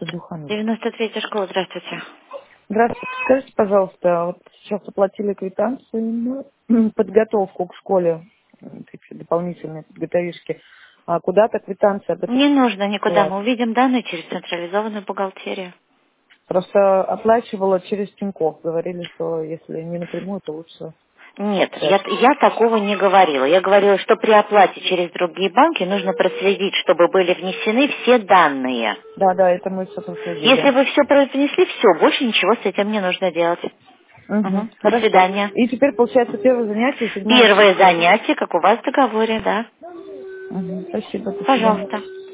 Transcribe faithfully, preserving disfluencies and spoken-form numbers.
это Духанов. девяносто третья школа, здравствуйте. Здравствуйте. Скажите, пожалуйста, вот сейчас оплатили квитанцию на подготовку к школе, м, такие дополнительные подготовишки. А куда-то квитанция об этом Не нужно никуда, была. мы увидим данные через централизованную бухгалтерию. Просто оплачивала через Тинькофф. Говорили, что если не напрямую, то лучше Нет, через. я, я такого не говорила. Я говорила, что при оплате через другие банки нужно проследить, чтобы были внесены все данные. Да, да, это мы все проследили. Если вы все внесли, все, больше ничего с этим не нужно делать. Угу, Мгм. До хорошо. свидания. И теперь, получается, первое занятие седьмого Первое числа. занятие, как у вас в договоре, да. Угу, спасибо, до свидания. Пожалуйста.